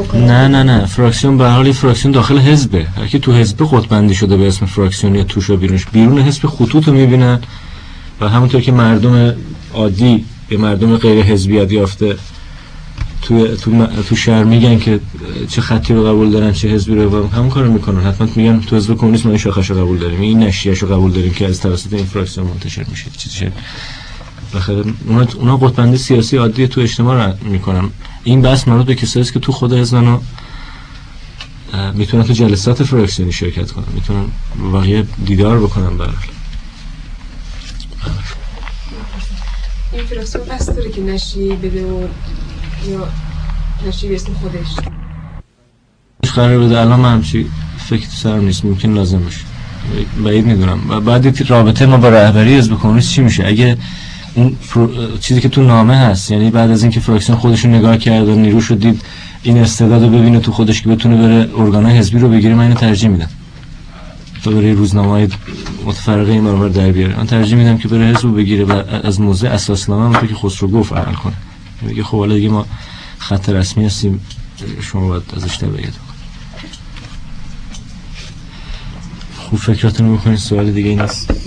بکنه؟ نه فراکسیون به هر حال فراکسیون داخل حزبه. هر کی تو حزب خودبندی شده به اسم فراکسیون یا توش و بیرونش، بیرون حزب خطوط رو میبینن و همونطور که مردم عادی یا مردم غیر حزبیت یافته تو شهر میگن که چه خطی رو قبول دارن چه حزبی رو، همون کارو میکنن. حتما میگن تو حزب کمونیست ما این شاخش رو قبول داریم، این نشریه‌شو قبول داریم که از توسط این فراکسیون منتشر میشه. چیزی بالاخره اونا قطبندی سیاسی عادی تو اجتماع رو میکنن. این بحث مربوط به کسایی است که تو خود حزبن میتونن تو جلسات فراکسیونی شرکت کنن، میتونن واقعا دیدار بکنن. برای این فراکسیون قصد داره که نشریه بده و یا نشریه اسم خودش قرار بده؟ الان من همچی فکر سرم نیست، ممکن لازم باشه، بعید میدونم. و بعد رابطه ما با رهبری حزب کمونیست چی میشه اگه اون چیزی که تو نامه هست، یعنی بعد از اینکه فراکسیون خودشون نگاه کرد و نیروش رو دید این استعدادو ببینه تو خودش که بتونه بره ارگانای حزبی رو بگیره، من اینو ترجیح میدم تا بره روزنامه‌های متفرقه این برابر در بیاره. من ترجیح میدم که بره حزب رو بگیره و از موضع اساسنامه همونطور که خسرو گفت عمل کنه. میگه خب حالا دیگه ما خط رسمی هستیم، شما باید ازش تبعیت کنید. خوب فکراتونو بکنید. سوال دیگه این است؟